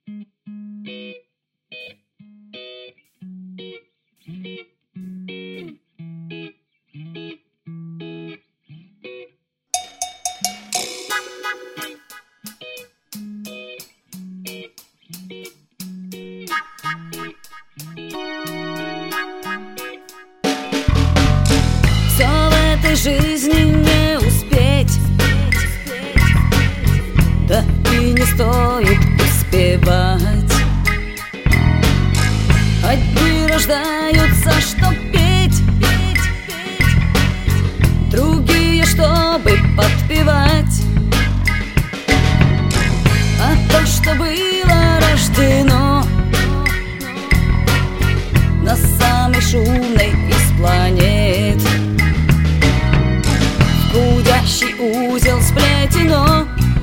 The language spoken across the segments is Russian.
Все в этой жизни не успеть, да и не стоит успевать. Одни рождаются, чтоб петь, другие, чтобы подпевать. А то, что было рождено на самой шумной из планет, в гудящий узел сплетено,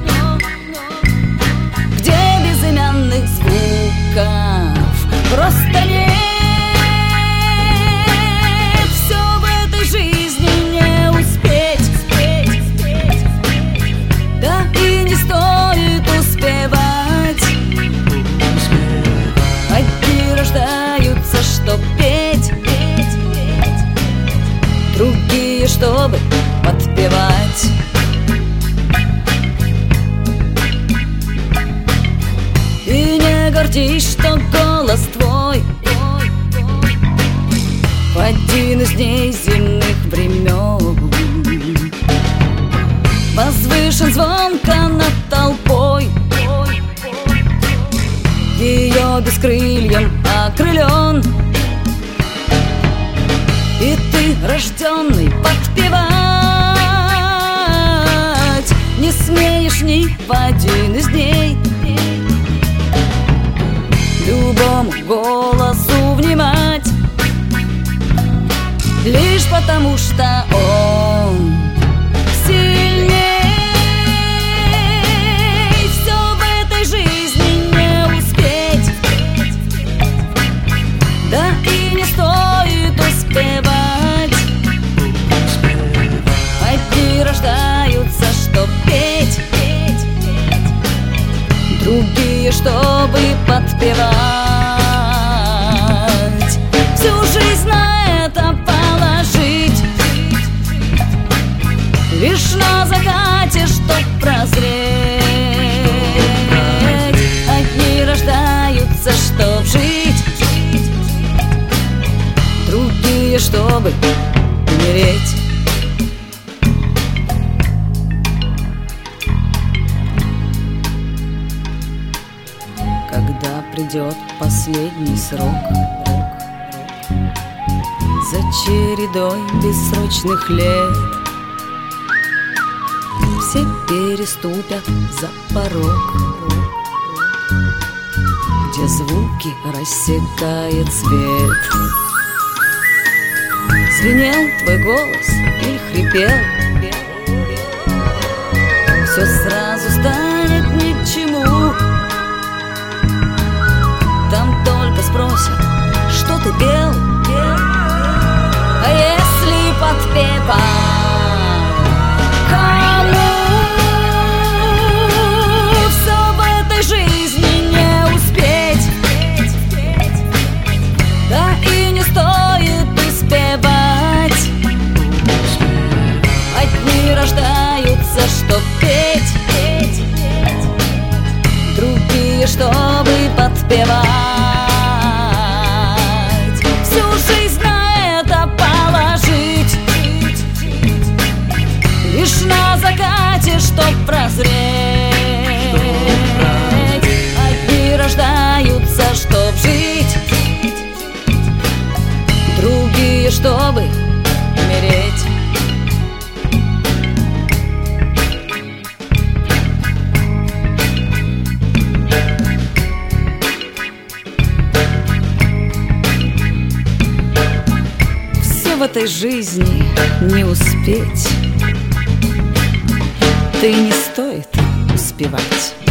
где безымянных звуков просто нет. Все в этой жизни не успеть, да и не стоит успевать. Одни рождаются, чтоб петь, другие, чтобы подпевать. И не гордись, что голос твой в один из дней земных времен возвышен звонко над толпой, ее бескрыльем окрылен. И ты, рожденный подпевать, не смеешь ни в один из дней любому голосу внимать, лишь потому что он сильней. Все в этой жизни не успеть, да и не стоит успевать. Одни рождаются, чтоб петь, другие, чтобы подпевать. Всю жизнь на это положить, лишь на закате, чтоб прозреть. Одни рождаются, чтоб жить, другие, чтобы умереть. Когда придет последний срок, за чередой бессрочных лет все переступят за порог, где звуки рассекает свет. Звенел твой голос или хрипел, все сразу станет ни к чему. Там только спросят, что ты пел, а если подпевал, кому? Все в этой жизни не успеть, да и не стоит успевать. Одни рождаются, чтоб петь, другие, чтобы подпевать. Всю жизнь на это положить, лишь на закате, чтоб прозреть. Одни рождаются, чтоб жить, другие, чтобы умереть. В этой жизни не успеть, да и не стоит успевать.